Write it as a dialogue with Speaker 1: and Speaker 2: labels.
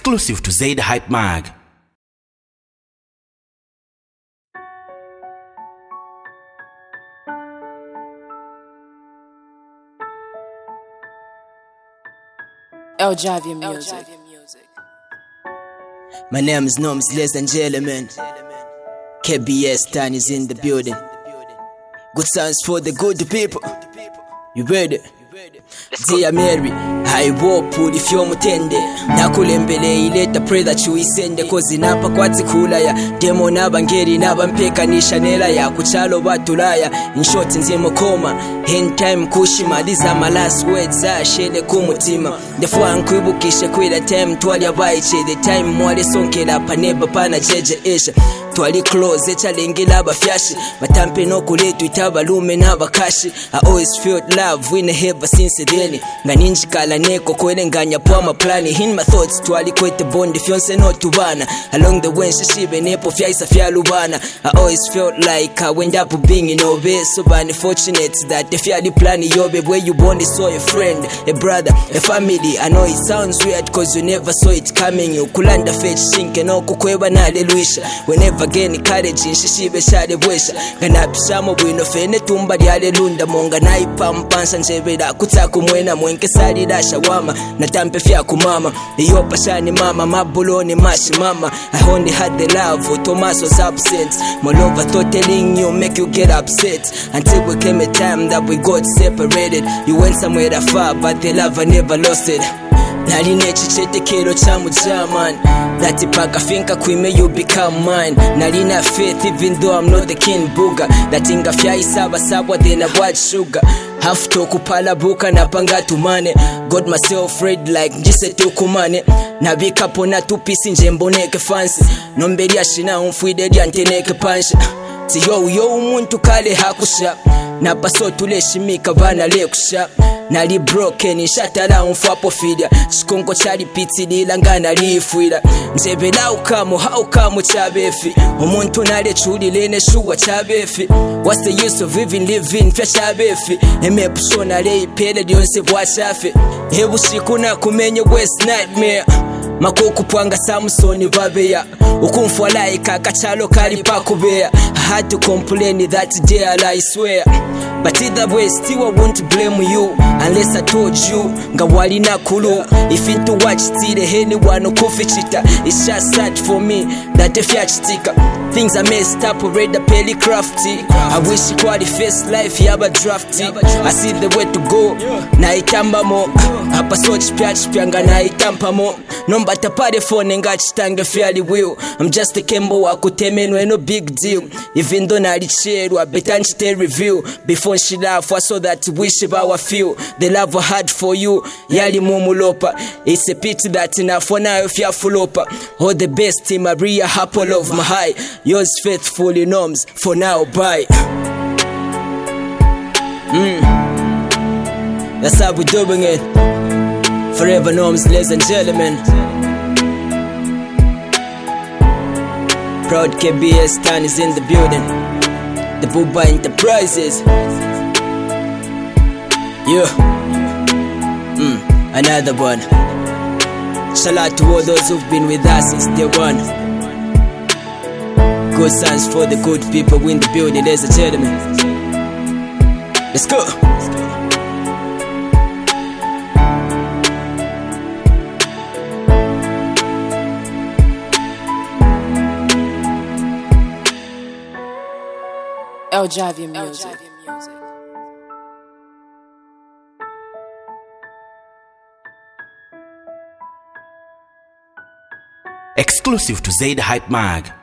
Speaker 1: Exclusive to Zaid Hype Mag.
Speaker 2: L-Javier Music.
Speaker 3: My name is Noms, ladies and gentlemen. KBS Tan is in the building. Good sounds for the good people. You ready? Dear Mary, I hope if you're mutende nakulembele ileta pray that you isende cause inapa kwati kulaya demo nabangeri nabampekanisha nela ya kuchalo batulaya in short nzimo koma in time kushimaliza my last words ashele kumutima therefore nkwibukishe kwira time twali abayiche the time mwale sonkela paneba pana jeje esha twali close echalengela abafyashi batampe nokuletu itabalume nabakashi I always felt love in heaven since then nganinjikala neko kwelenganya pwa maplani in my thoughts twali kwete bond fyonse no tubana along the way shishibe nepo fyaisa fyalubana I always felt like I went up being in obe so bani fortunate that if you plan yobe where you born saw a friend a brother a family I know it sounds weird cause you never saw it coming you kulanda fetch shinke no kukweba na hallelujah whenever again courage shishibe shade bwesha nganapishamo bwino fene tumba lyale lunda monga naipampansa njebera kutsaku mwena mwenke sali dasha wama natampe fya kumama iyo pashani mama mabuloni mashi mama I only had the love Thomas was absent my lover thought telling you make you get upset until we came a time that we got separated you went somewhere far but the love I never lost it Naline chichetekelo chamu jaman Nati paka finka kwime you become mine Nalina faith even though I'm not the king booger That inga fya isaba sabwa then I watch sugar Have to kupala buka na panga tumane Got myself ready like njise tukumane Nabika pona tupisi njemboneke fancy Nombeli ashina umfuide dianteneke pansha Tiyo umuntu kale hakusha Napaso tuleshimika vana lekusha Nali broken shatala umfapo fidia Shikongo chali piti lilangana lifuila Njebela ukamo haukamo chabefi Umuntu nale chuli lene shuwa chabefi What's the use of even living fya chabefi Eme pushona le ipele dionse bwa chafe Hebu shikuna kumenye West Nightmare Makoku pwanga Samsoni babeya Ukumfwala ikakachalo kali pakubea I had to complain that day I swear But either way still I won't blame you Unless I told you nga wali na kulu If into watch still anyone ukufichita It's just sad for me that if ya chitika Things I messed up already peli crafty I wish it quality face life yaba drafty I see the way to go na itamba mo Hapa sochi pyanga na itampa mo Nomba tapade phone nga chitange fairly will I'm just a kembo wa kutemenwe no big deal Even though na licherwa better nchite review Before she laugh I saw that wish about feel The love I had for you yali mumulopa It's a pity that nafonayo fya fulopa All the best in Maria apple of my high Yours faithfully Noms for now bye That's how we doing it Forever Noms ladies and gentlemen Proud KBS Tan is in the building The Booba Enterprises Yeah Another one Shout out to all those who've been with us since day one Good sounds for the good people in the building ladies and gentlemen Let's go
Speaker 2: L-Javier Music.
Speaker 1: Exclusive to Zaid Hype Mag.